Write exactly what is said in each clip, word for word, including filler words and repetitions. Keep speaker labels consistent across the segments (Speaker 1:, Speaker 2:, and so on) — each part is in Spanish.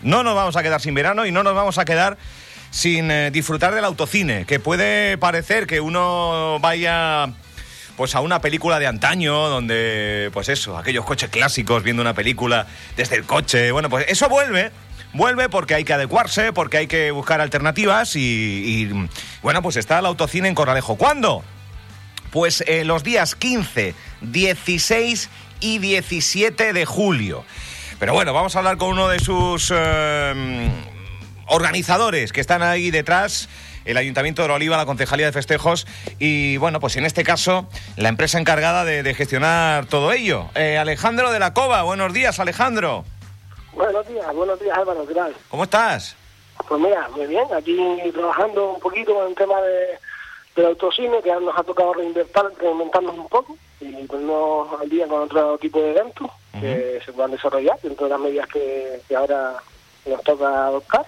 Speaker 1: no nos vamos a quedar sin verano y no nos vamos a quedar sin eh, disfrutar del autocine, que puede parecer que uno vaya pues a una película de antaño, donde, pues eso, aquellos coches clásicos, viendo una película desde el coche. Bueno, pues eso vuelve, vuelve porque hay que adecuarse, porque hay que buscar alternativas y, y bueno, pues está el autocine en Corralejo. ¿Cuándo? Pues eh, los días quince, dieciséis y diecisiete de julio. Pero bueno, vamos a hablar con uno de sus eh, organizadores que están ahí detrás, el Ayuntamiento de Oliva, la Concejalía de Festejos y, bueno, pues en este caso, la empresa encargada de, de gestionar todo ello. Eh, Alejandro de la Cova, buenos días, Alejandro.
Speaker 2: Buenos días, buenos días, Álvaro, ¿qué tal?
Speaker 1: ¿Cómo estás?
Speaker 2: Pues mira, muy bien, aquí trabajando un poquito con el tema de, del autocine, que nos ha tocado reinventar, reinventarnos un poco y ponernos al día con otro tipo de eventos uh-huh. que se puedan desarrollar dentro de las medidas que, que ahora nos toca adoptar.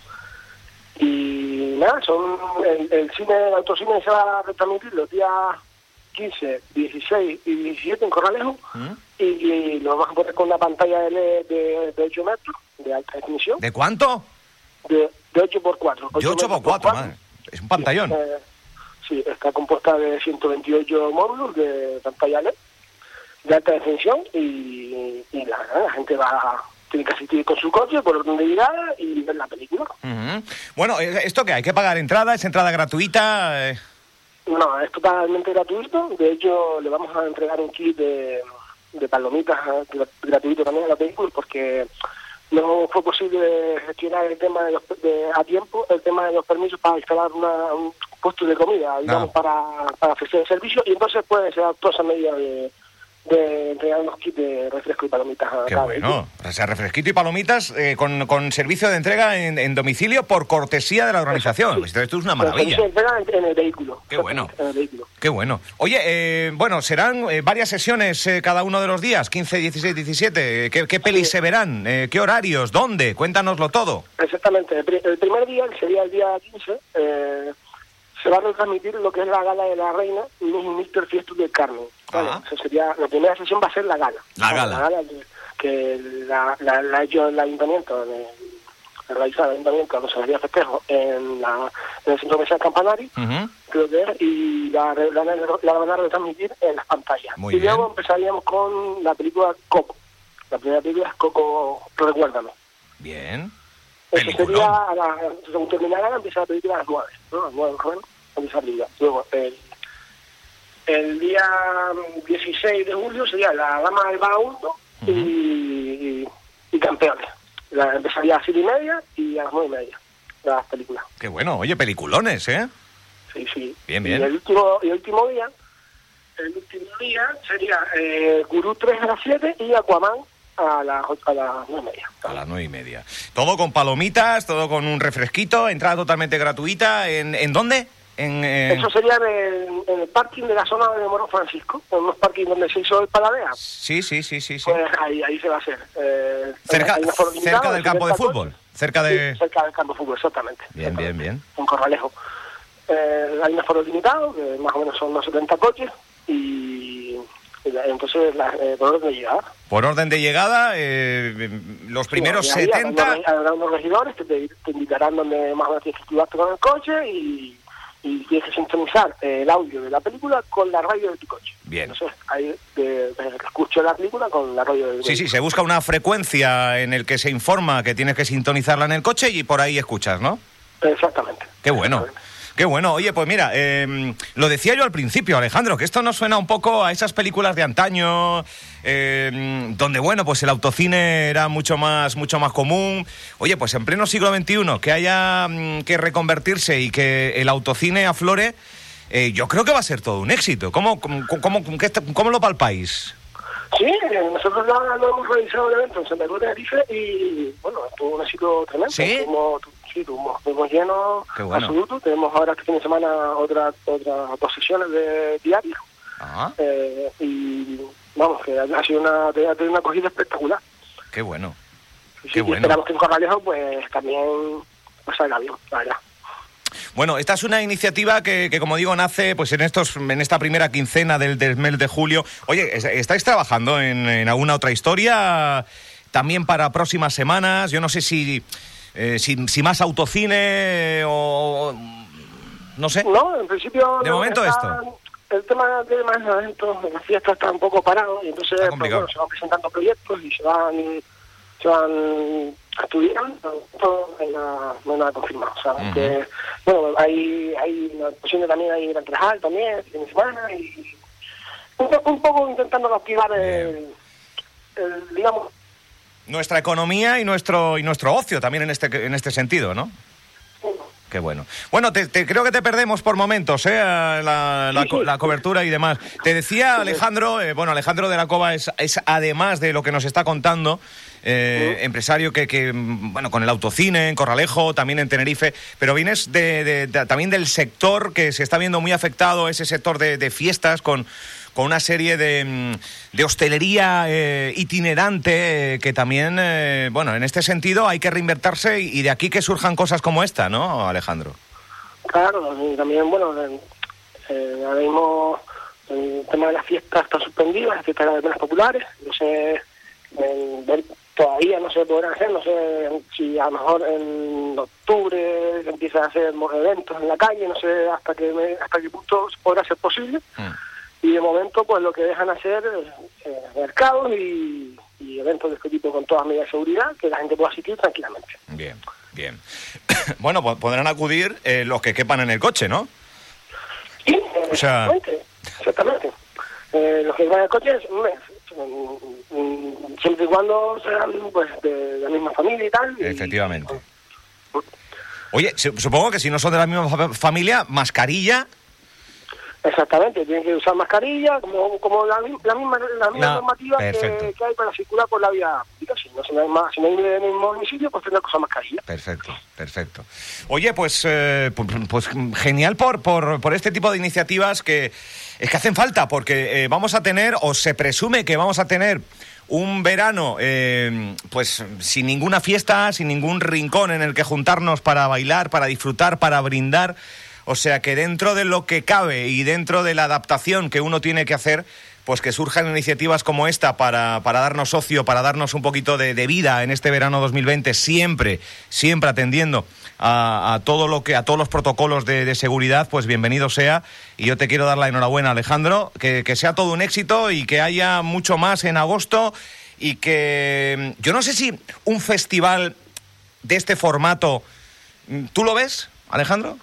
Speaker 2: Y nada, son el, el cine, el autocine se va a retransmitir los días quince, dieciséis y diecisiete en Corralejo ¿Mm? y, y lo vamos a poner con una pantalla de, de, de ocho metros de alta definición.
Speaker 1: ¿De cuánto?
Speaker 2: De, de ocho por cuatro.
Speaker 1: De ocho por cuatro, madre. Es un pantallón.
Speaker 2: Sí, eh, sí, está compuesta de ciento veintiocho módulos de pantalla L E D de alta definición y, y la, la gente va a... tiene que asistir con su coche por orden de llegada y ver la película.
Speaker 1: Uh-huh. Bueno, ¿esto qué? ¿Hay que pagar entrada? ¿Es entrada gratuita? Eh...
Speaker 2: No, es totalmente gratuito. De hecho, le vamos a entregar un kit de, de palomitas gratuito también a la película porque no fue posible gestionar el tema de, los, de a tiempo, el tema de los permisos para instalar una, un puesto de comida, digamos, no. para, para ofrecer el servicio y entonces puede ser toda esa medida de... de entregar unos kits de refresco y palomitas a
Speaker 1: Qué
Speaker 2: cada
Speaker 1: bueno,
Speaker 2: vehículo.
Speaker 1: O sea, refresquito y palomitas eh, con, con servicio de entrega en, en domicilio por cortesía de la organización. Sí. Esto es una maravilla.
Speaker 2: Servicio de entrega en, en el vehículo.
Speaker 1: Qué bueno.
Speaker 2: En el vehículo.
Speaker 1: Qué bueno. Oye, eh, bueno, serán eh, varias sesiones eh, cada uno de los días, quince, dieciséis, diecisiete. ¿Qué, qué pelis sí. se verán? Eh, ¿Qué horarios? ¿Dónde? Cuéntanoslo todo.
Speaker 2: Exactamente. El, el primer día, que sería el día quince, eh, se va a retransmitir lo que es la gala de la reina y míster Fiestus del Carmen. Vale, eso sería, la primera sesión va a ser la gala.
Speaker 1: La gala.
Speaker 2: La gala que la, la, la ha hecho el ayuntamiento, la realizado el ayuntamiento, la Concejalía de Festejos, en, la, en el centro comercial Campanari, uh-huh. creo que es, y la, la, la, la van a retransmitir en las pantallas.
Speaker 1: Muy
Speaker 2: y
Speaker 1: bien.
Speaker 2: luego empezaríamos con la película Coco. La primera película es Coco, Recuérdame.
Speaker 1: Bien.
Speaker 2: Eso sería, a la, según terminara, empieza la película a las nueve, ¿no? A las nueve, joven, empieza la película. Luego, el El día dieciséis de julio sería La Dama del Vagabundo uh-huh. y, y, y Campeones. La, empezaría a las siete y media y a las nueve y media las películas.
Speaker 1: Qué bueno, oye, peliculones, ¿eh?
Speaker 2: Sí, sí.
Speaker 1: Bien, bien.
Speaker 2: Y el último, y el último día, el último día sería eh, Gurú tres a las siete y Aquaman a las a las nueve y media.
Speaker 1: A las nueve y media. Todo con palomitas, todo con un refresquito, entrada totalmente gratuita. ¿En, en dónde? En, eh...
Speaker 2: Eso sería en el, en el parking de la zona de Moro Francisco, en unos parkings donde se hizo el Paladea.
Speaker 1: Sí, sí, sí, sí. sí.
Speaker 2: Pues ahí, ahí se va a hacer. Eh,
Speaker 1: cerca cerca del campo de fútbol. Cerca de...
Speaker 2: Sí, cerca del campo de fútbol, exactamente.
Speaker 1: Bien,
Speaker 2: exactamente.
Speaker 1: bien, bien.
Speaker 2: En Corralejo. Eh, hay un aforo limitado, que más o menos son unos setenta coches, y, y la, entonces la, eh, por orden de llegada.
Speaker 1: Por orden de llegada, eh, los primeros sí, setenta...
Speaker 2: Habrá unos regidores que te, te indicarán donde más o menos tienes que activarte con el coche y... y tienes que sintonizar eh, el audio de la película con la radio de tu coche.
Speaker 1: Bien.
Speaker 2: Entonces, ahí te, te escucho la película con la radio de tu coche.
Speaker 1: Sí, sí, se busca una frecuencia en el que se informa que tienes que sintonizarla en el coche y por ahí escuchas, ¿no?
Speaker 2: Exactamente.
Speaker 1: Qué bueno.
Speaker 2: Exactamente.
Speaker 1: Qué bueno. Oye, pues mira, eh, lo decía yo al principio, Alejandro, que esto nos suena un poco a esas películas de antaño, eh, donde, bueno, pues el autocine era mucho más, mucho más común. Oye, pues en pleno siglo veintiuno, que haya mm, que reconvertirse y que el autocine aflore, eh, yo creo que va a ser todo un éxito. ¿Cómo, cómo, cómo, qué, cómo lo palpáis?
Speaker 2: Sí, eh, nosotros ya lo hemos realizado el evento en Santa Cruz de Tenerife y, bueno, tuvo un éxito tremendo.
Speaker 1: ¿Sí?
Speaker 2: Tuvimos, sí, tuvimos, tuvimos lleno
Speaker 1: bueno.
Speaker 2: absoluto. Tenemos ahora este fin de semana otra, otras dos sesiones de diario.
Speaker 1: Ajá.
Speaker 2: Eh, y, vamos, que ha sido una, ha tenido una acogida espectacular.
Speaker 1: Qué bueno.
Speaker 2: Sí,
Speaker 1: Qué
Speaker 2: y
Speaker 1: bueno.
Speaker 2: esperamos que en Corralejo, pues, también pues, salga bien, la verdad.
Speaker 1: Bueno, esta es una iniciativa que, que, como digo, nace pues en estos en esta primera quincena del, del mes de julio. Oye, ¿estáis trabajando en, en alguna otra historia? también para próximas semanas. Yo no sé si, eh, si, si más autocine o... no sé.
Speaker 2: No, en principio...
Speaker 1: De momento
Speaker 2: está,
Speaker 1: esto.
Speaker 2: El tema de más eventos, las fiestas está un poco parado y entonces pues, bueno, se van presentando proyectos y se van se van estudiando, todo en la, en la confirmado. O sea, uh-huh. que, bueno, hay, hay una posición también, hay Gran Trajal también, fin de semana, y un, un poco intentando activar el, el, digamos...
Speaker 1: Nuestra economía y nuestro y nuestro ocio también en este en este sentido, ¿no? Qué bueno. Bueno, te, te, creo que te perdemos por momentos, ¿eh? La, la, co- la cobertura y demás. Te decía Alejandro, eh, bueno, Alejandro de la Cova es, es además de lo que nos está contando, eh, ¿Sí? empresario que, que, bueno, con el autocine en Corralejo, también en Tenerife, pero vienes de, de, de, también del sector que se está viendo muy afectado, ese sector de, de fiestas, con... con una serie de, de hostelería eh, itinerante eh, que también, eh, bueno, en este sentido hay que reinvertirse y, y de aquí que surjan cosas como esta, ¿no, Alejandro?
Speaker 2: Claro, y también, bueno, eh, ahora mismo el tema de las fiestas está suspendido, las fiestas de las populares, no sé, eh, todavía no se podrán hacer, no sé si a lo mejor en octubre se empiezan a hacer eventos en la calle, no sé hasta qué, hasta qué punto podrá ser posible. Mm. Y de momento, pues lo que dejan hacer es eh, mercados y, y eventos de este tipo con todas medidas de seguridad, que la gente pueda asistir tranquilamente.
Speaker 1: Bien, bien. Bueno, pues podrán acudir eh, los que quepan en el coche, ¿no?
Speaker 2: Sí,
Speaker 1: o sea...
Speaker 2: exactamente. exactamente. Eh, los que quepan en el coche, siempre y cuando sean pues, de la misma familia y tal.
Speaker 1: Efectivamente. Y, Oye, supongo que si no son de la misma familia, mascarilla...
Speaker 2: Exactamente, tienen que usar mascarilla, como como la, la misma la misma no, normativa que, que hay para circular por la vía pública. Si no, si no hay más, si no hay en el mismo domicilio, pues tendrá que usar mascarilla.
Speaker 1: Perfecto, perfecto. Oye, pues eh, pues, pues genial por, por por este tipo de iniciativas que es que hacen falta, porque eh, vamos a tener, o se presume que vamos a tener, un verano eh, pues sin ninguna fiesta, sin ningún rincón en el que juntarnos para bailar, para disfrutar, para brindar. O sea que dentro de lo que cabe y dentro de la adaptación que uno tiene que hacer, pues que surjan iniciativas como esta para, para darnos ocio, para darnos un poquito de, de vida en este verano dos mil veinte, siempre, siempre atendiendo a, a todo lo que, a todos los protocolos de, de seguridad, pues bienvenido sea. Y yo te quiero dar la enhorabuena, Alejandro, que, que sea todo un éxito y que haya mucho más en agosto y que yo no sé si un festival de este formato, ¿tú lo ves, Alejandro?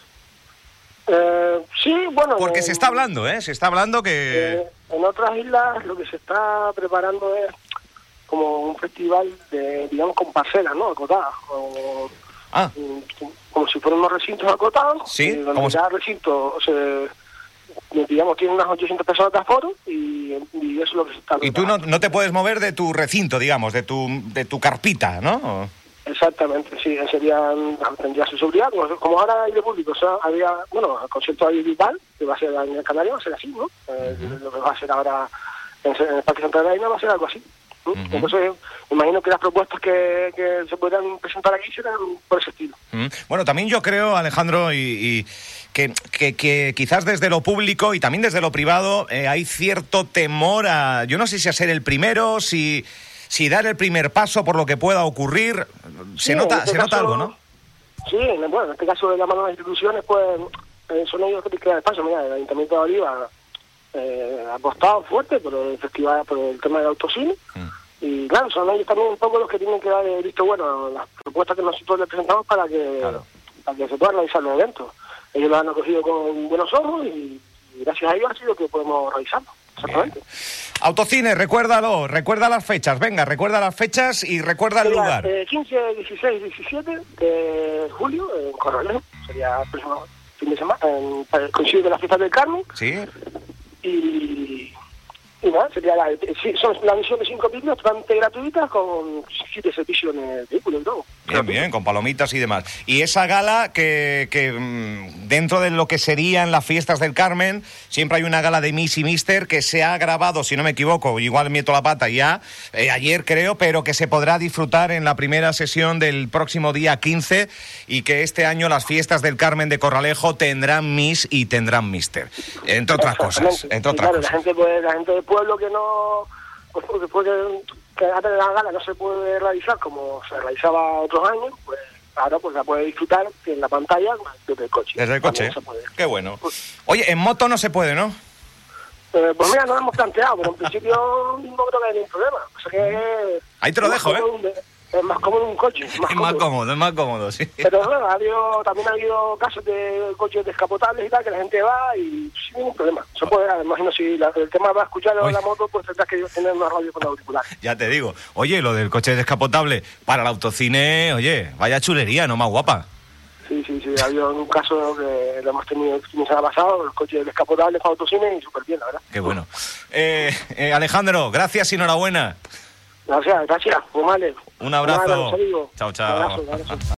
Speaker 2: Eh, sí, bueno...
Speaker 1: Porque
Speaker 2: en,
Speaker 1: se está hablando, ¿eh? Se está hablando que...
Speaker 2: Eh, en otras islas lo que se está preparando es como un festival de, digamos, con parcelas, ¿no? Acotadas. Como,
Speaker 1: ah.
Speaker 2: como si fueran unos recintos acotados.
Speaker 1: Sí,
Speaker 2: donde
Speaker 1: como
Speaker 2: cada
Speaker 1: si...
Speaker 2: recinto, se, digamos, tiene unas ochocientas personas de aforo y, y eso es lo que se está preparando.
Speaker 1: Y tú no, no te puedes mover de tu recinto, digamos, de tu, de tu carpita, ¿no?
Speaker 2: Exactamente, sí, serían, tendría su seguridad, como, como ahora hay de público, o sea, había, bueno, el concierto audiovisual, que va a ser en el Canario, va a ser así, ¿no? Eh, uh-huh. Lo que va a ser ahora en, en el Parque Central de la Isla va a ser algo así. ¿no? Uh-huh. Entonces, me imagino que las propuestas que, que se podrán presentar aquí serán por ese estilo.
Speaker 1: Uh-huh. Bueno, también yo creo, Alejandro, y... y... Que, que, que quizás desde lo público y también desde lo privado eh, hay cierto temor a, yo no sé si a ser el primero, si... Si dar el primer paso por lo que pueda ocurrir, se sí, nota este se caso, nota algo, ¿no?
Speaker 2: Sí, bueno, en este caso de la mano de las instituciones, pues eh, son ellos que crean el paso. Mira, el Ayuntamiento de Oliva eh, ha apostado fuerte por el festival, por el tema del autocine. Mm. Y claro, son ellos también un poco los que tienen que dar el visto bueno las propuestas que nosotros les presentamos para que, claro. para que se puedan realizar los eventos. Ellos lo han acogido con buenos ojos y, y gracias a ellos ha sido que podemos realizarlo. Exactamente.
Speaker 1: Bien. Autocine, recuérdalo, recuerda las fechas, venga, recuerda las fechas y recuerda el
Speaker 2: sería,
Speaker 1: lugar.
Speaker 2: Eh, quince, dieciséis, diecisiete de julio en Corralejo, sería el próximo fin de semana, en, para el coincidir de las fiestas del Carmen.
Speaker 1: Sí.
Speaker 2: Y, y nada, sería la, sí, son la misión de cinco películas totalmente gratuitas con siete servicios en el vehículo y todo.
Speaker 1: Bien, bien, con palomitas y demás. Y esa gala que, que dentro de lo que serían las fiestas del Carmen, siempre hay una gala de Miss y Mister que se ha grabado, si no me equivoco, igual meto la pata ya, eh, ayer creo, pero que se podrá disfrutar en la primera sesión del próximo día quince y que este año las fiestas del Carmen de Corralejo tendrán Miss y tendrán Mister. Entre otras cosas, entre otras
Speaker 2: claro,
Speaker 1: cosas.
Speaker 2: La gente, pues, la gente del pueblo que no... Pues, porque, porque que antes de la gala no se puede realizar como se realizaba otros años, pues ahora pues la puede disfrutar en la pantalla desde el coche.
Speaker 1: Desde el coche. Qué bueno. Oye, en moto no se puede, ¿no?
Speaker 2: Eh, pues mira, no lo hemos planteado, pero en principio no creo que haya ningún problema. O sea que
Speaker 1: ahí te lo dejo, ¿eh?
Speaker 2: Un, es más cómodo un coche. Es más,
Speaker 1: es
Speaker 2: cómodo.
Speaker 1: más cómodo, es más cómodo, sí.
Speaker 2: Pero bueno, ha habido, también ha habido casos de coches descapotables y tal, que la gente va y sin ningún problema. Se puede, imagino, si la, el tema va a escuchar la moto, pues tendrás que tener una radio con auricular.
Speaker 1: Ya te digo. Oye, lo del coche descapotable para el autocine, oye, vaya chulería, no más guapa.
Speaker 2: Sí, sí, sí. Ha habido un caso que lo hemos tenido el fin de semana pasado, los coches descapotables para autocine y súper bien, la verdad.
Speaker 1: Qué bueno. Eh, eh, Alejandro, gracias y enhorabuena.
Speaker 2: Gracias, gracias. Pues vale.
Speaker 1: Un abrazo.
Speaker 2: Un abrazo,
Speaker 1: chao, chao.
Speaker 2: Un abrazo, un abrazo.